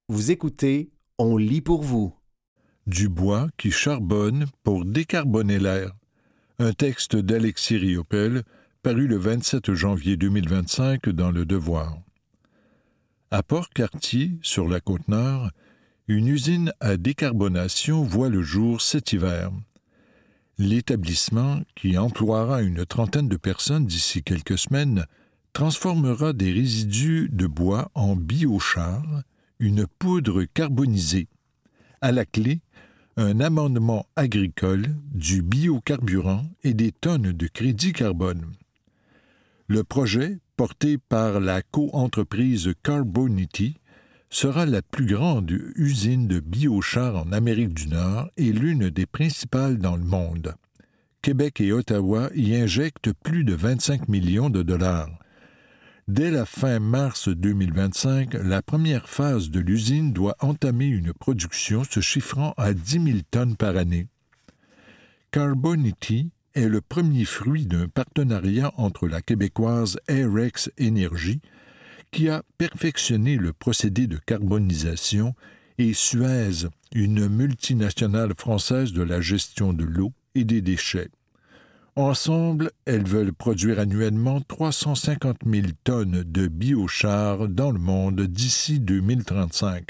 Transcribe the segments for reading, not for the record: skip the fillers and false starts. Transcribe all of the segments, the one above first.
Vous écoutez, on lit pour vous. Du bois qui charbonne pour décarboner l'air. Un texte d'Alexis Riopel, paru le 27 janvier 2025 dans Le Devoir. À Port-Cartier, sur la Côte-Nord, une usine à décarbonation voit le jour cet hiver. L'établissement, qui emploiera une trentaine de personnes d'ici quelques semaines, transformera des résidus de bois en biochar, une poudre carbonisée. À la clé, un amendement agricole, du biocarburant et des tonnes de crédit carbone. Le projet, porté par la coentreprise Carbonity, sera la plus grande usine de biochar en Amérique du Nord et l'une des principales dans le monde. Québec et Ottawa y injectent plus de 25 millions de dollars. Dès la fin mars 2025, la première phase de l'usine doit entamer une production se chiffrant à 10 000 tonnes par année. Carbonity est le premier fruit d'un partenariat entre la québécoise Airex Énergie, qui a perfectionné le procédé de carbonisation, et Suez, une multinationale française de la gestion de l'eau et des déchets. Ensemble, elles veulent produire annuellement 350 000 tonnes de biochar dans le monde d'ici 2035.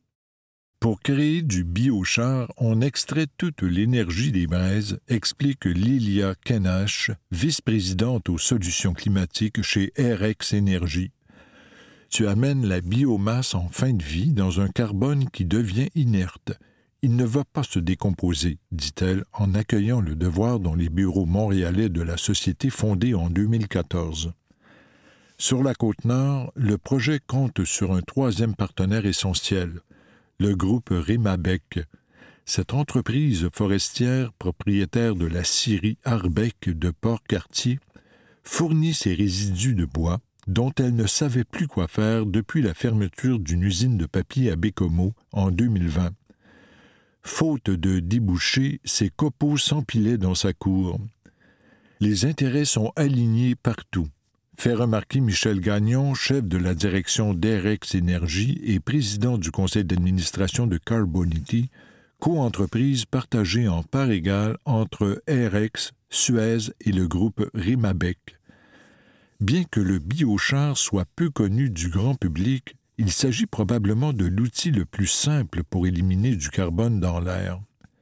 Pour créer du biochar, on extrait toute l'énergie des braises, explique Lilia Kenache, vice-présidente aux solutions climatiques chez Airex Énergie. Tu amènes la biomasse en fin de vie dans un carbone qui devient inerte. Il ne va pas se décomposer, dit-elle, en accueillant Le Devoir dans les bureaux montréalais de la société fondée en 2014. Sur la Côte-Nord, le projet compte sur un troisième partenaire essentiel, le groupe Rimabec. Cette entreprise forestière, propriétaire de la scierie Arbec de Port-Cartier, fournit ses résidus de bois, dont elle ne savait plus quoi faire depuis la fermeture d'une usine de papier à Bécomo en 2020. Faute de débouchés, ses copeaux s'empilaient dans sa cour. Les intérêts sont alignés partout, fait remarquer Michel Gagnon, chef de la direction d'Airex Énergie et président du conseil d'administration de Carbonity, coentreprise partagée en parts égales entre Airex, Suez et le groupe Rimabec. Bien que le biochar soit peu connu du grand public, il s'agit probablement de l'outil le plus simple pour éliminer du carbone dans l'air.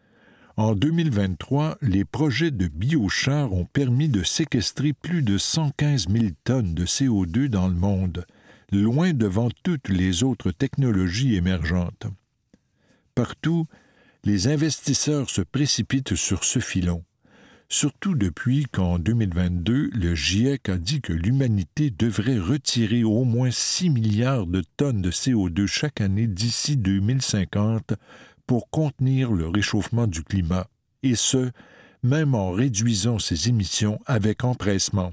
En 2023, les projets de biochar ont permis de séquestrer plus de 115 000 tonnes de CO2 dans le monde, loin devant toutes les autres technologies émergentes. Partout, les investisseurs se précipitent sur ce filon. Surtout depuis qu'en 2022, le GIEC a dit que l'humanité devrait retirer au moins 6 milliards de tonnes de CO2 chaque année d'ici 2050 pour contenir le réchauffement du climat, et ce, même en réduisant ses émissions avec empressement.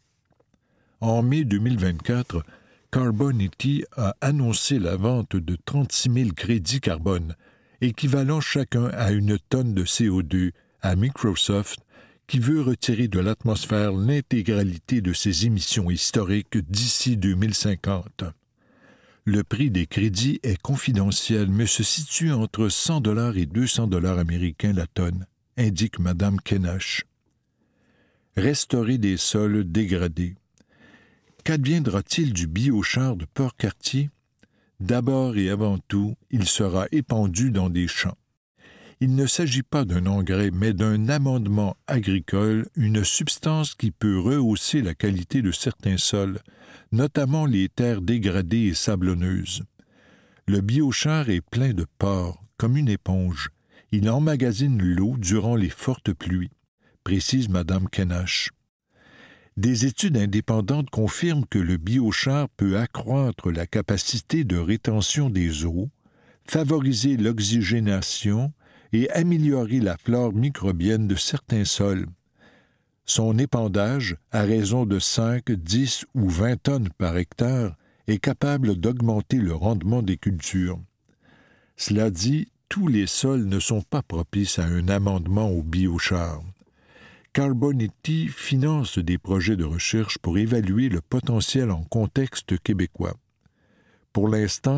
En mai 2024, Carbonity a annoncé la vente de 36 000 crédits carbone, équivalent chacun à une tonne de CO2, à Microsoft, qui veut retirer de l'atmosphère l'intégralité de ses émissions historiques d'ici 2050. Le prix des crédits est confidentiel, mais se situe entre 100 $ et 200 $ américains la tonne, indique Mme Kenache. Restaurer des sols dégradés. Qu'adviendra-t-il du biochar de Port-Cartier? D'abord et avant tout, il sera épandu dans des champs. Il ne s'agit pas d'un engrais, mais d'un amendement agricole, une substance qui peut rehausser la qualité de certains sols, notamment les terres dégradées et sablonneuses. Le biochar est plein de pores, comme une éponge. Il emmagasine l'eau durant les fortes pluies, précise Mme Kenache. Des études indépendantes confirment que le biochar peut accroître la capacité de rétention des eaux, favoriser l'oxygénation et améliorer la flore microbienne de certains sols. Son épandage, à raison de 5, 10 ou 20 tonnes par hectare, est capable d'augmenter le rendement des cultures. Cela dit, tous les sols ne sont pas propices à un amendement au biochar. Carbonity finance des projets de recherche pour évaluer le potentiel en contexte québécois. Pour l'instant,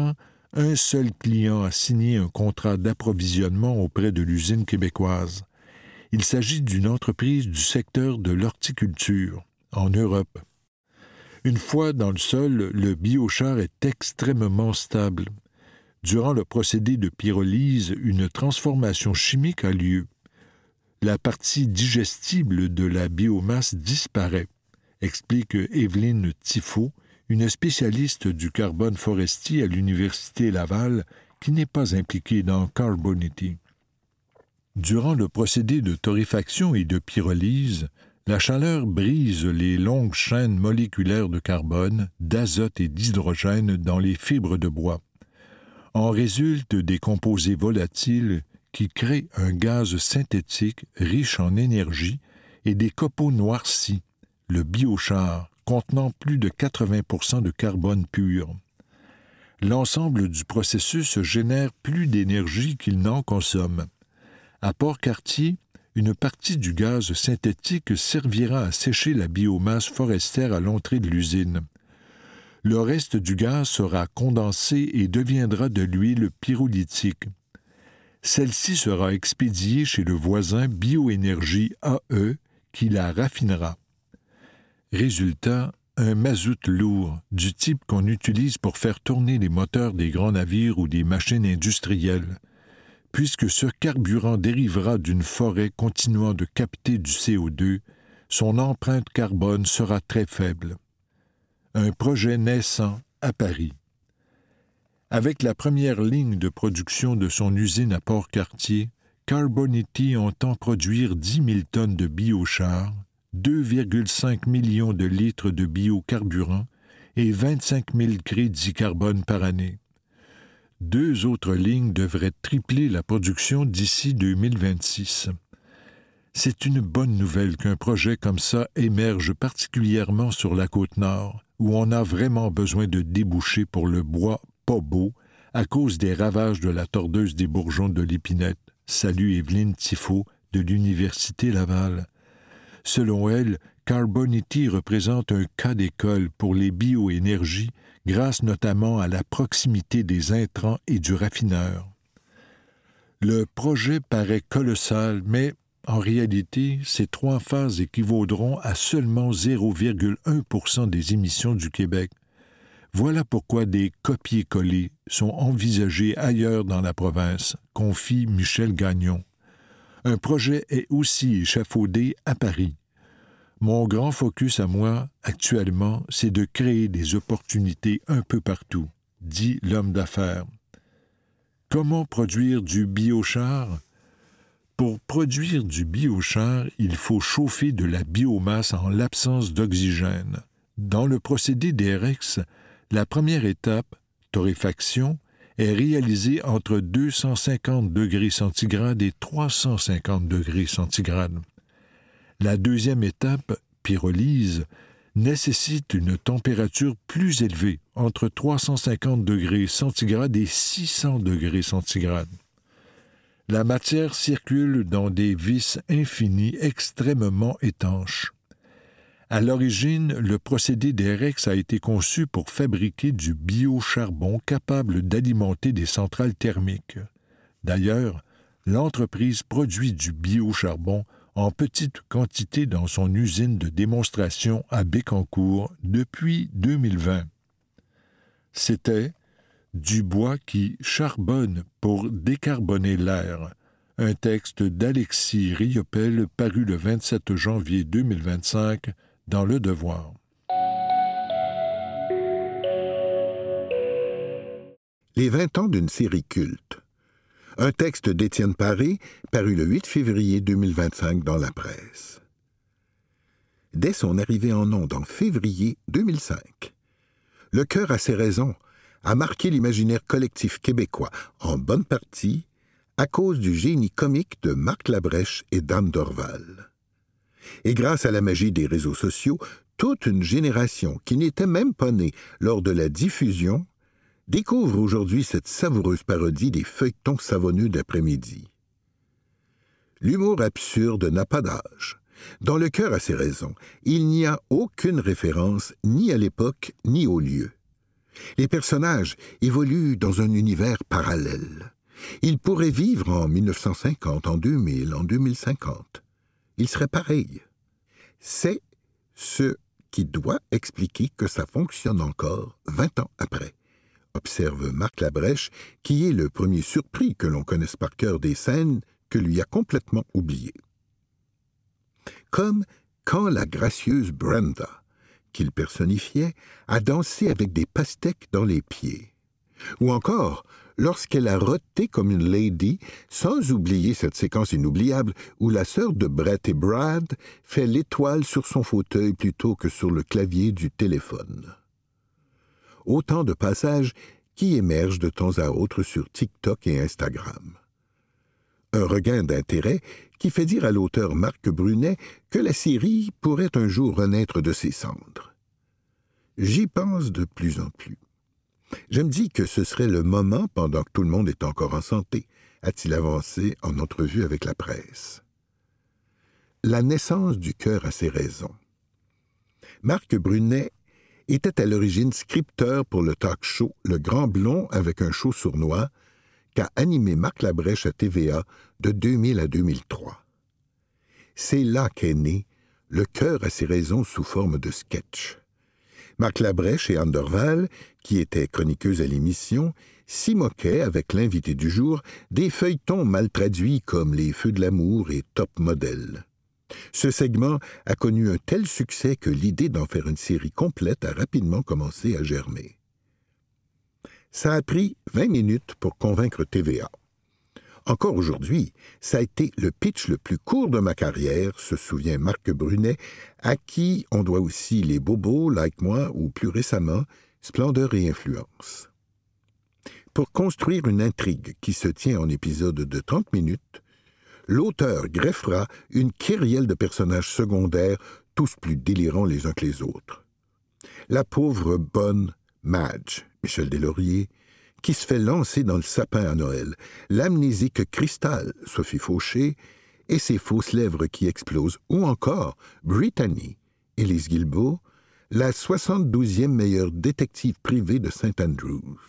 un seul client a signé un contrat d'approvisionnement auprès de l'usine québécoise. Il s'agit d'une entreprise du secteur de l'horticulture, en Europe. Une fois dans le sol, le biochar est extrêmement stable. Durant le procédé de pyrolyse, une transformation chimique a lieu. La partie digestible de la biomasse disparaît, explique Evelyne Tifo, une spécialiste du carbone forestier à l'Université Laval qui n'est pas impliquée dans Carbonity. Durant le procédé de torréfaction et de pyrolyse, la chaleur brise les longues chaînes moléculaires de carbone, d'azote et d'hydrogène dans les fibres de bois. En résultent des composés volatiles qui créent un gaz synthétique riche en énergie et des copeaux noircis, le biochar, contenant plus de 80% de carbone pur. L'ensemble du processus génère plus d'énergie qu'il n'en consomme. À Port-Cartier, une partie du gaz synthétique servira à sécher la biomasse forestière à l'entrée de l'usine. Le reste du gaz sera condensé et deviendra de l'huile pyrolytique. Celle-ci sera expédiée chez le voisin Bioénergie AE qui la raffinera. Résultat, un mazout lourd, du type qu'on utilise pour faire tourner les moteurs des grands navires ou des machines industrielles. Puisque ce carburant dérivera d'une forêt continuant de capter du CO2, son empreinte carbone sera très faible. Un projet naissant à Paris. Avec la première ligne de production de son usine à Port-Cartier, Carbonity entend produire 10 000 tonnes de biochar, 2,5 millions de litres de biocarburant et 25 000 crédits carbone par année. 2 autres lignes devraient tripler la production d'ici 2026. C'est une bonne nouvelle qu'un projet comme ça émerge particulièrement sur la Côte-Nord, où on a vraiment besoin de débouchés pour le bois pas beau à cause des ravages de la tordeuse des bourgeons de l'épinette. Salue Evelyne Tifo de l'Université Laval. Selon elle, Carbonity représente un cas d'école pour les bioénergies grâce notamment à la proximité des intrants et du raffineur. Le projet paraît colossal, mais en réalité, ces 3 phases équivaudront à seulement 0,1% des émissions du Québec. Voilà pourquoi des copier-coller sont envisagés ailleurs dans la province, confie Michel Gagnon. Un projet est aussi échafaudé à Paris. Mon grand focus à moi, actuellement, c'est de créer des opportunités un peu partout, dit l'homme d'affaires. Comment produire du biochar? Pour produire du biochar, il faut chauffer de la biomasse en l'absence d'oxygène. Dans le procédé d'EREX, la première étape, torréfaction, est réalisée entre 250 degrés centigrades et 350 degrés centigrades. La deuxième étape, pyrolyse, nécessite une température plus élevée, entre 350 degrés centigrades et 600 degrés centigrades. La matière circule dans des vis infinies extrêmement étanches. À l'origine, le procédé d'EREX a été conçu pour fabriquer du biocharbon capable d'alimenter des centrales thermiques. D'ailleurs, l'entreprise produit du biocharbon en petite quantité dans son usine de démonstration à Bécancour depuis 2020. C'était du bois qui charbonne pour décarboner l'air. Un texte d'Alexis Riopel paru le 27 janvier 2025 dans Le Devoir. Les 20 ans d'une série culte. Un texte d'Étienne Paré paru le 8 février 2025 dans la presse. Dès son arrivée en ondes en février 2005, Le Cœur a ses raisons a marqué l'imaginaire collectif québécois, en bonne partie à cause du génie comique de Marc Labrèche et Dan Dorval. Et grâce à la magie des réseaux sociaux, toute une génération qui n'était même pas née lors de la diffusion découvre aujourd'hui cette savoureuse parodie des feuilletons savonneux d'après-midi. L'humour absurde n'a pas d'âge. Dans Le Cœur a ses raisons, il n'y a aucune référence ni à l'époque ni au lieu. Les personnages évoluent dans un univers parallèle. Ils pourraient vivre en 1950, en 2000, en 2050. Ils seraient pareils. C'est ce qui doit expliquer que ça fonctionne encore 20 ans après, observe Marc Labrèche, qui est le premier surpris que l'on connaisse par cœur des scènes que lui a complètement oubliées. Comme quand la gracieuse Brenda, qu'il personnifiait, a dansé avec des pastèques dans les pieds. Ou encore, lorsqu'elle a roté comme une lady, sans oublier cette séquence inoubliable où la sœur de Brett et Brad fait l'étoile sur son fauteuil plutôt que sur le clavier du téléphone. Autant de passages qui émergent de temps à autre sur TikTok et Instagram. Un regain d'intérêt qui fait dire à l'auteur Marc Brunet que la série pourrait un jour renaître de ses cendres. J'y pense de plus en plus. Je me dis que ce serait le moment pendant que tout le monde est encore en santé, a-t-il avancé en entrevue avec la presse. La naissance du cœur a ses raisons. Marc Brunet était à l'origine scripteur pour le talk show Le Grand Blond avec un show sournois qu'a animé Marc Labrèche à TVA de 2000 à 2003. C'est là qu'est né Le cœur a ses raisons sous forme de sketch. Marc Labrèche et Anne Dorval, qui étaient chroniqueuses à l'émission, s'y moquaient avec l'invité du jour des feuilletons mal traduits comme Les Feux de l'amour et Top Model. Ce segment a connu un tel succès que l'idée d'en faire une série complète a rapidement commencé à germer. Ça a pris 20 minutes pour convaincre TVA. Encore aujourd'hui, ça a été le pitch le plus court de ma carrière, se souvient Marc Brunet, à qui on doit aussi Les Bobos, Like Moi, ou plus récemment, Splendeur et Influence. Pour construire une intrigue qui se tient en épisode de 30 minutes, l'auteur greffera une kyrielle de personnages secondaires, tous plus délirants les uns que les autres. La pauvre bonne Madge, Michel Deslauriers, qui se fait lancer dans le sapin à Noël, l'amnésique Cristal, Sophie Fauché, et ses fausses lèvres qui explosent, ou encore Brittany, Élise Guilbeault, la 72e meilleure détective privée de St. Andrews.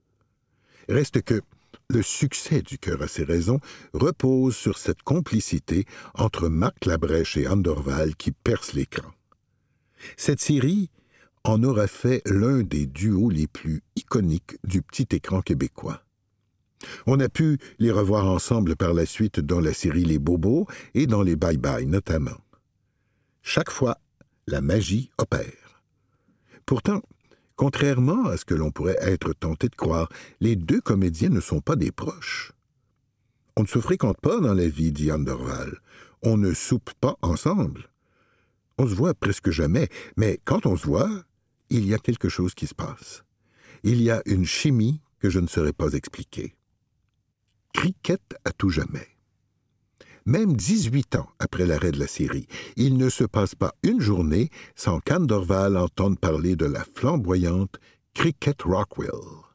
Reste que le succès du cœur a ses raisons repose sur cette complicité entre Marc Labrèche et Anne Dorval qui perce l'écran. Cette série en aura fait l'un des duos les plus iconiques du petit écran québécois. On a pu les revoir ensemble par la suite dans la série Les Bobos et dans les Bye Bye notamment. Chaque fois, la magie opère. Pourtant, contrairement à ce que l'on pourrait être tenté de croire, les deux comédiens ne sont pas des proches. On ne se fréquente pas dans la vie, dit Anne Dorval. On ne soupe pas ensemble. On se voit presque jamais, mais quand on se voit, il y a quelque chose qui se passe. Il y a une chimie que je ne saurais pas expliquer. Cricket à tout jamais. Même 18 ans après l'arrêt de la série, il ne se passe pas une journée sans qu'Anne Dorval entende parler de la flamboyante Cricket Rockwell.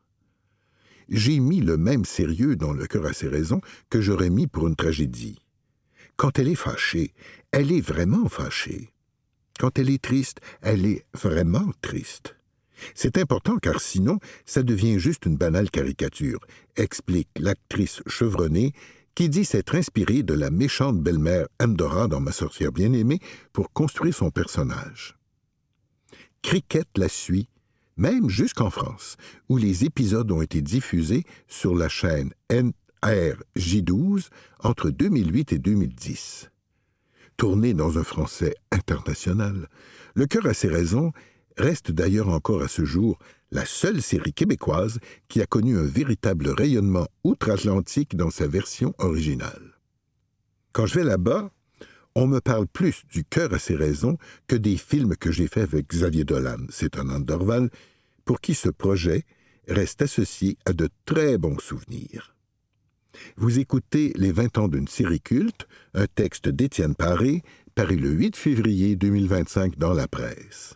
J'ai mis le même sérieux dans Le cœur a ses raisons que j'aurais mis pour une tragédie. Quand elle est fâchée, elle est vraiment fâchée. Quand elle est triste, elle est vraiment triste. C'est important car sinon, ça devient juste une banale caricature, explique l'actrice chevronnée qui dit s'être inspirée de la méchante belle-mère Andorra dans Ma sorcière bien-aimée pour construire son personnage. Cricket la suit, même jusqu'en France, où les épisodes ont été diffusés sur la chaîne NRJ12 entre 2008 et 2010. Tourné dans un français international, Le cœur a ses raisons reste d'ailleurs encore à ce jour la seule série québécoise qui a connu un véritable rayonnement outre-Atlantique dans sa version originale. Quand je vais là-bas, on me parle plus du cœur à ses raisons que des films que j'ai faits avec Xavier Dolan, c'est un Anne Dorval, pour qui ce projet reste associé à de très bons souvenirs. Vous écoutez Les 20 ans d'une série culte, un texte d'Étienne Paré, paru le 8 février 2025 dans la presse.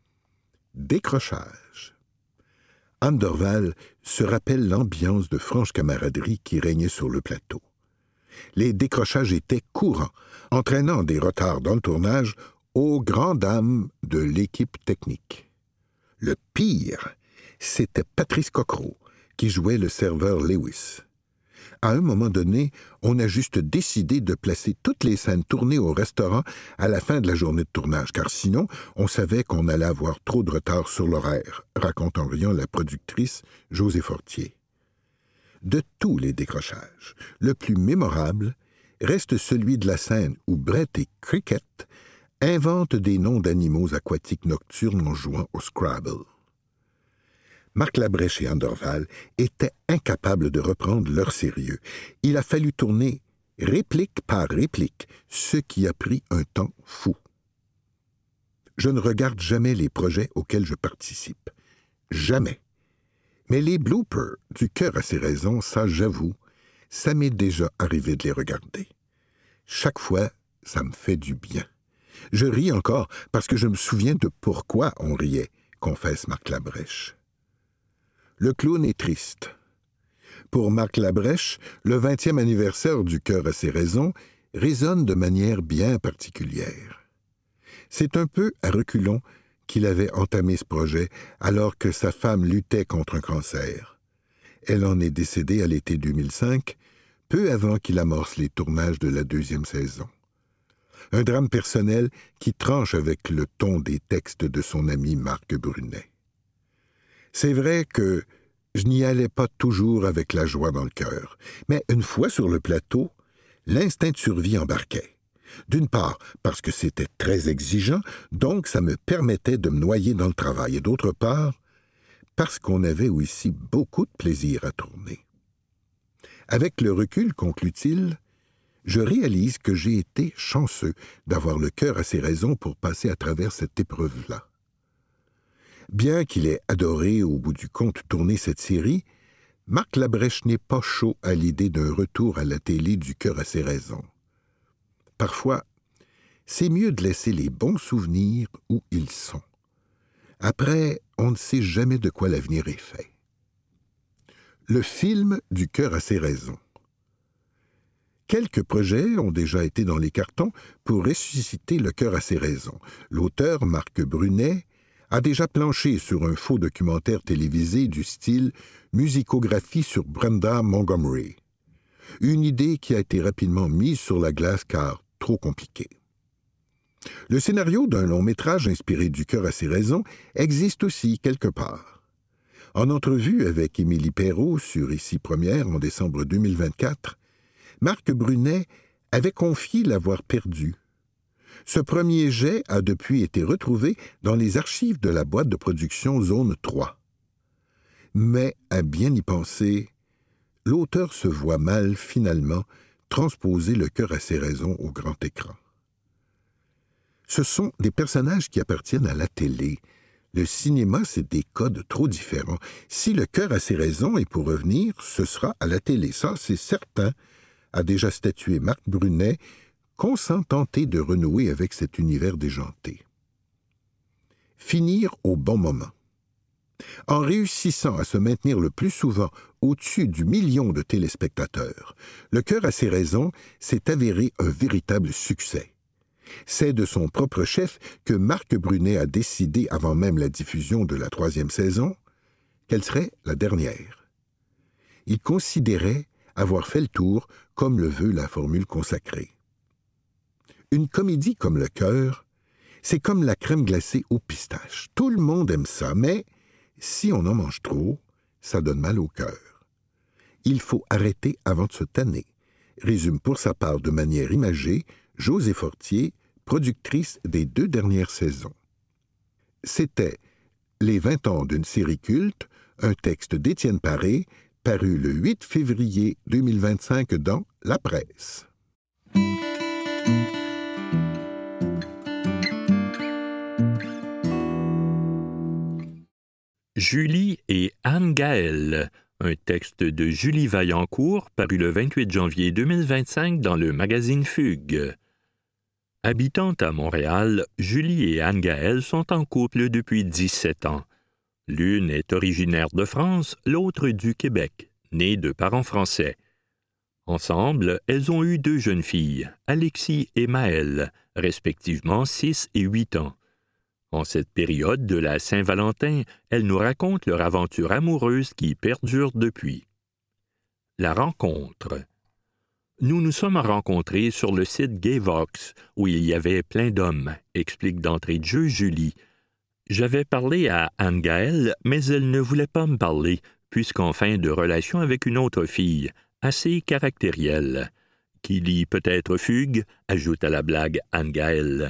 Décrochage. Anne Dorval se rappelle l'ambiance de franche camaraderie qui régnait sur le plateau. Les décrochages étaient courants, entraînant des retards dans le tournage aux grandes dames de l'équipe technique. Le pire, c'était Patrice Cockrell qui jouait le serveur Lewis. À un moment donné, on a juste décidé de placer toutes les scènes tournées au restaurant à la fin de la journée de tournage, car sinon, on savait qu'on allait avoir trop de retard sur l'horaire, raconte en riant la productrice José Fortier. De tous les décrochages, le plus mémorable reste celui de la scène où Brett et Cricket inventent des noms d'animaux aquatiques nocturnes en jouant au Scrabble. Marc Labrèche et Anne Dorval étaient incapables de reprendre leur sérieux. Il a fallu tourner réplique par réplique, ce qui a pris un temps fou. Je ne regarde jamais les projets auxquels je participe. Jamais. Mais les bloopers du cœur à ses raisons, ça j'avoue, ça m'est déjà arrivé de les regarder. Chaque fois, ça me fait du bien. Je ris encore parce que je me souviens de pourquoi on riait, confesse Marc Labrèche. Le clown est triste. Pour Marc Labrèche, le 20e anniversaire du Cœur à ses raisons résonne de manière bien particulière. C'est un peu à reculons qu'il avait entamé ce projet alors que sa femme luttait contre un cancer. Elle en est décédée à l'été 2005, peu avant qu'il amorce les tournages de la 2e saison. Un drame personnel qui tranche avec le ton des textes de son ami Marc Brunet. C'est vrai que je n'y allais pas toujours avec la joie dans le cœur, mais une fois sur le plateau, l'instinct de survie embarquait. D'une part, parce que c'était très exigeant, donc ça me permettait de me noyer dans le travail, et d'autre part, parce qu'on avait aussi beaucoup de plaisir à tourner. Avec le recul, conclut-il, je réalise que j'ai été chanceux d'avoir le cœur à ses raisons pour passer à travers cette épreuve-là. Bien qu'il ait adoré au bout du compte tourner cette série, Marc Labrèche n'est pas chaud à l'idée d'un retour à la télé du cœur à ses raisons. Parfois, c'est mieux de laisser les bons souvenirs où ils sont. Après, on ne sait jamais de quoi l'avenir est fait. Le film du cœur à ses raisons. Quelques projets ont déjà été dans les cartons pour ressusciter le cœur à ses raisons. L'auteur, Marc Brunet, a déjà planché sur un faux documentaire télévisé du style musicographie sur Brenda Montgomery. Une idée qui a été rapidement mise sur la glace car trop compliquée. Le scénario d'un long-métrage inspiré du cœur à ses raisons existe aussi quelque part. En entrevue avec Émilie Perrault sur Ici Première en décembre 2024, Marc Brunet avait confié l'avoir perdu. Ce premier jet a depuis été retrouvé dans les archives de la boîte de production Zone 3. Mais, à bien y penser, l'auteur se voit mal, finalement, transposer le cœur à ses raisons au grand écran. Ce sont des personnages qui appartiennent à la télé. Le cinéma, c'est des codes trop différents. Si le cœur a ses raisons et pour revenir, ce sera à la télé. Ça, c'est certain, a déjà statué Marc Brunet, consent tenter de renouer avec cet univers déjanté. Finir au bon moment. En réussissant à se maintenir le plus souvent au-dessus du million de téléspectateurs, le cœur a ses raisons s'est avéré un véritable succès. C'est de son propre chef que Marc Brunet a décidé, avant même la diffusion de la 3e saison, qu'elle serait la dernière. Il considérait avoir fait le tour, comme le veut la formule consacrée. Une comédie comme Le Cœur, c'est comme la crème glacée aux pistaches. Tout le monde aime ça, mais si on en mange trop, ça donne mal au cœur. Il faut arrêter avant de se tanner, résume pour sa part de manière imagée José Fortier, productrice des 2 dernières saisons. C'était Les 20 ans d'une série culte, un texte d'Étienne Paré, paru le 8 février 2025 dans La Presse. Julie et Anne-Gaëlle, un texte de Julie Vaillancourt paru le 28 janvier 2025 dans le magazine Fugue. Habitant à Montréal, Julie et Anne-Gaëlle sont en couple depuis 17 ans. L'une est originaire de France, l'autre du Québec, née de parents français. Ensemble, elles ont eu 2 jeunes filles, Alexis et Maëlle, respectivement 6 et 8 ans. En cette période de la Saint-Valentin, elles nous racontent leur aventure amoureuse qui perdure depuis. La rencontre. Nous nous sommes rencontrés sur le site Gayvox, où il y avait plein d'hommes, explique d'entrée de jeu Julie. J'avais parlé à Anne-Gaëlle, mais elle ne voulait pas me parler, puisqu'en fin de relation avec une autre fille, assez caractérielle. Qui lit peut-être Fugue, ajoute à la blague Anne-Gaëlle.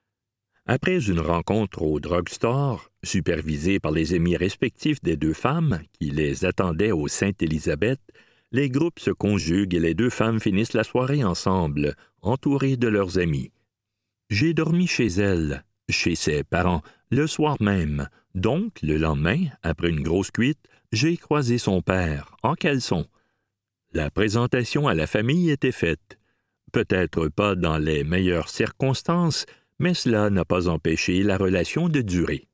Après une rencontre au drugstore, supervisée par les amis respectifs des deux femmes, qui les attendaient au Sainte-Élisabeth, les groupes se conjuguent et les deux femmes finissent la soirée ensemble, entourées de leurs amis. J'ai dormi chez elle, chez ses parents, le soir même. Donc, le lendemain, après une grosse cuite, j'ai croisé son père, en caleçon. La présentation à la famille était faite. Peut-être pas dans les meilleures circonstances, mais cela n'a pas empêché la relation de durer.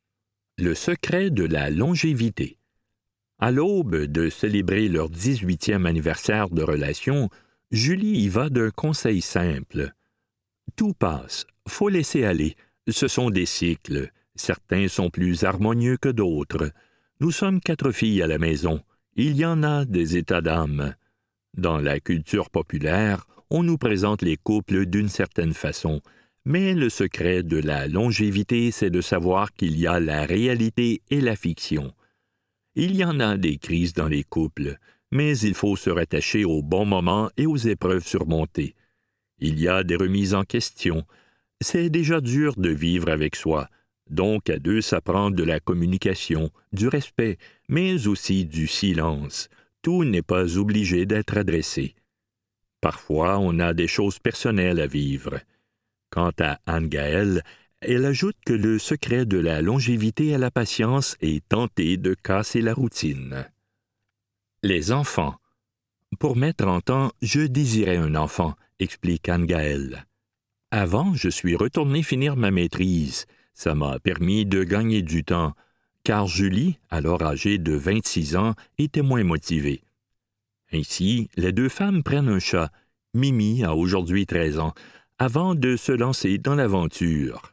Le secret de la longévité. À l'aube de célébrer leur 18e anniversaire de relation, Julie y va d'un conseil simple. Tout passe, faut laisser aller. Ce sont des cycles. Certains sont plus harmonieux que d'autres. Nous sommes 4 filles à la maison. Il y en a des états d'âme. Dans la culture populaire, on nous présente les couples d'une certaine façon, mais le secret de la longévité, c'est de savoir qu'il y a la réalité et la fiction. Il y en a des crises dans les couples, mais il faut se rattacher aux bons moments et aux épreuves surmontées. Il y a des remises en question. C'est déjà dur de vivre avec soi. Donc, à deux, ça prend de la communication, du respect, mais aussi du silence. Tout n'est pas obligé d'être adressé. Parfois, on a des choses personnelles à vivre. Quant à Anne-Gaëlle, elle ajoute que le secret de la longévité à la patience est tenter de casser la routine. Les enfants. Pour mes 30 ans, je désirais un enfant, explique Anne-Gaëlle. Avant, je suis retourné finir ma maîtrise. Ça m'a permis de gagner du temps, car Julie, alors âgée de 26 ans, était moins motivée. Ainsi, les deux femmes prennent un chat. Mimi a aujourd'hui 13 ans, avant de se lancer dans l'aventure.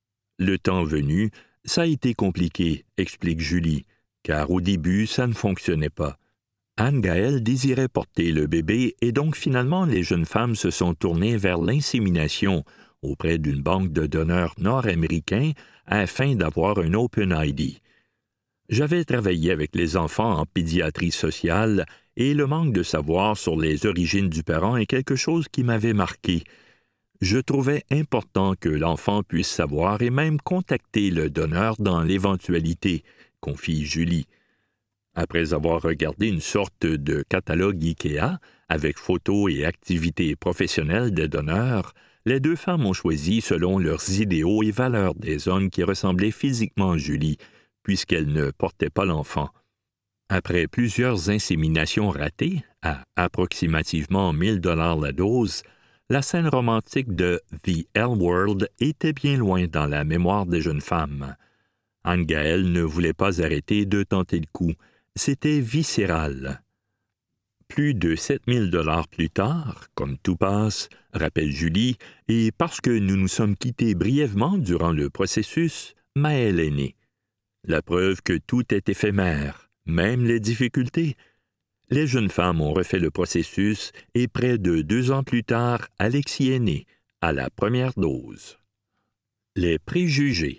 Le temps venu, ça a été compliqué, explique Julie, car au début, ça ne fonctionnait pas. Anne-Gaëlle désirait porter le bébé et donc finalement les jeunes femmes se sont tournées vers l'insémination auprès d'une banque de donneurs nord-américains afin d'avoir un Open ID. J'avais travaillé avec les enfants en pédiatrie sociale et le manque de savoir sur les origines du parent est quelque chose qui m'avait marqué. Je trouvais important que l'enfant puisse savoir et même contacter le donneur dans l'éventualité, confie Julie. Après avoir regardé une sorte de catalogue IKEA avec photos et activités professionnelles des donneurs, les deux femmes ont choisi selon leurs idéaux et valeurs des hommes qui ressemblaient physiquement à Julie, puisqu'elle ne portait pas l'enfant. Après plusieurs inséminations ratées, à approximativement 1 000 $ la dose, la scène romantique de The L World était bien loin dans la mémoire des jeunes femmes. Anne-Gaëlle ne voulait pas arrêter de tenter le coup. C'était viscéral. Plus de 7 000 $ plus tard, comme tout passe, rappelle Julie, et parce que nous nous sommes quittés brièvement durant le processus, Maëlle est née. La preuve que tout est éphémère, même les difficultés. Les jeunes femmes ont refait le processus et près de 2 ans plus tard, Alexis est né, à la première dose. Les préjugés.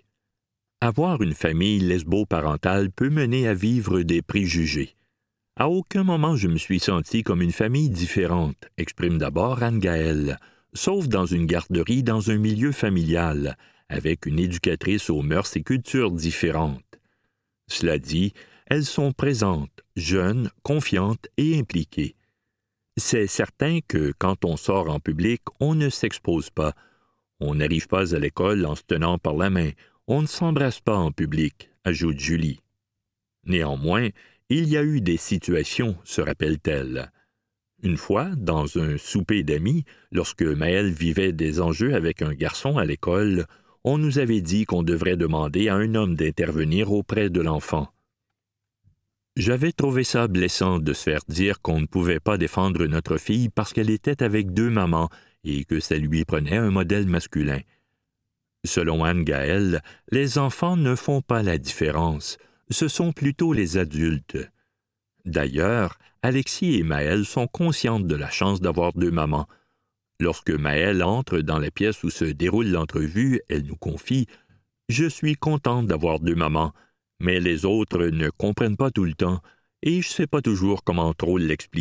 Avoir une famille lesbo-parentale peut mener à vivre des préjugés. À aucun moment je me suis senti comme une famille différente, exprime d'abord Anne-Gaëlle, sauf dans une garderie dans un milieu familial, avec une éducatrice aux mœurs et cultures différentes. Cela dit, elles sont présentes, jeunes, confiantes et impliquées. C'est certain que quand on sort en public, on ne s'expose pas. On n'arrive pas à l'école en se tenant par la main. On ne s'embrasse pas en public, ajoute Julie. Néanmoins, il y a eu des situations, se rappelle-t-elle. Une fois, dans un souper d'amis, lorsque Maëlle vivait des enjeux avec un garçon à l'école, on nous avait dit qu'on devrait demander à un homme d'intervenir auprès de l'enfant. J'avais trouvé ça blessant de se faire dire qu'on ne pouvait pas défendre notre fille parce qu'elle était avec 2 mamans et que ça lui prenait un modèle masculin. Selon Anne-Gaëlle, les enfants ne font pas la différence, ce sont plutôt les adultes. D'ailleurs, Alexis et Maëlle sont conscientes de la chance d'avoir deux mamans. Lorsque Maëlle entre dans la pièce où se déroule l'entrevue, elle nous confie « Je suis contente d'avoir deux mamans, mais les autres ne comprennent pas tout le temps et je ne sais pas toujours comment trop l'expliquer. »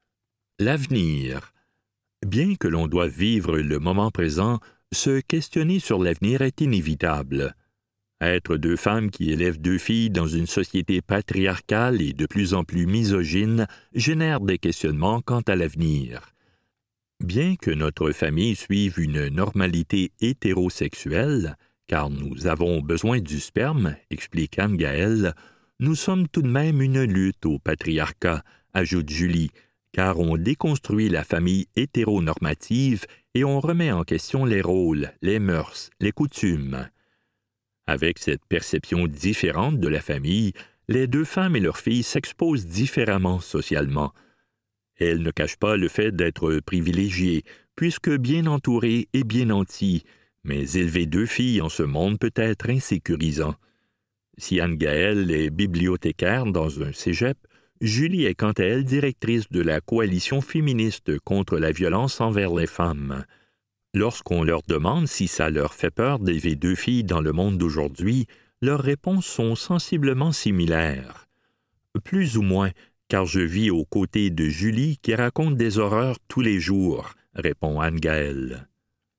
L'avenir. Bien que l'on doive vivre le moment présent, se questionner sur l'avenir est inévitable. Être deux femmes qui élèvent deux filles dans une société patriarcale et de plus en plus misogyne génère des questionnements quant à l'avenir. Bien que notre famille suive une normalité hétérosexuelle, car nous avons besoin du sperme, explique Anne-Gaëlle, nous sommes tout de même une lutte au patriarcat, ajoute Julie, car on déconstruit la famille hétéronormative et on remet en question les rôles, les mœurs, les coutumes. Avec cette perception différente de la famille, les deux femmes et leurs filles s'exposent différemment socialement. Elles ne cachent pas le fait d'être privilégiées, puisque bien entourées et bien nanties, mais élever deux filles en ce monde peut être insécurisant. Si Anne-Gaëlle est bibliothécaire dans un cégep, Julie est quant à elle directrice de la coalition féministe contre la violence envers les femmes. Lorsqu'on leur demande si ça leur fait peur d'élever deux filles dans le monde d'aujourd'hui, leurs réponses sont sensiblement similaires. Plus ou moins, car je vis aux côtés de Julie qui raconte des horreurs tous les jours, répond Anne-Gaëlle.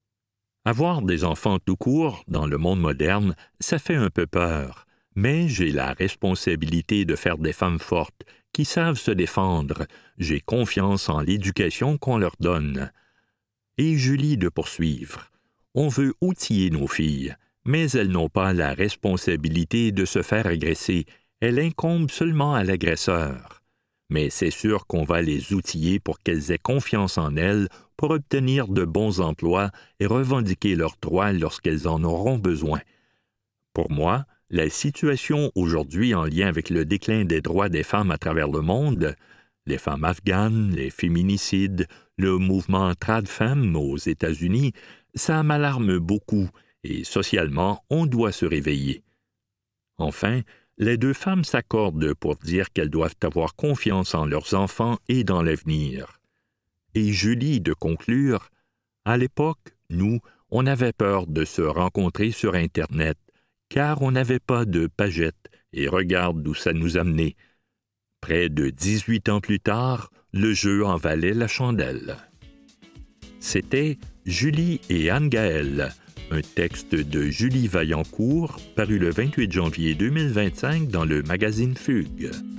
Avoir des enfants tout court, dans le monde moderne, ça fait un peu peur, mais j'ai la responsabilité de faire des femmes fortes, qui savent se défendre. J'ai confiance en l'éducation qu'on leur donne. Et Julie de poursuivre. On veut outiller nos filles, mais elles n'ont pas la responsabilité de se faire agresser. Elle incombe seulement à l'agresseur. Mais c'est sûr qu'on va les outiller pour qu'elles aient confiance en elles, pour obtenir de bons emplois et revendiquer leurs droits lorsqu'elles en auront besoin. Pour moi, la situation aujourd'hui en lien avec le déclin des droits des femmes à travers le monde, les femmes afghanes, les féminicides, le mouvement Trad-Femme aux États-Unis, ça m'alarme beaucoup et socialement, on doit se réveiller. Enfin, les deux femmes s'accordent pour dire qu'elles doivent avoir confiance en leurs enfants et dans l'avenir. Et Julie de conclure, « À l'époque, nous, on avait peur de se rencontrer sur Internet, car on n'avait pas de pagette, et regarde d'où ça nous amenait. Près de 18 ans plus tard, le jeu en valait la chandelle. » C'était Julie et Anne-Gaëlle, un texte de Julie Vaillancourt paru le 28 janvier 2025 dans le magazine Fugue.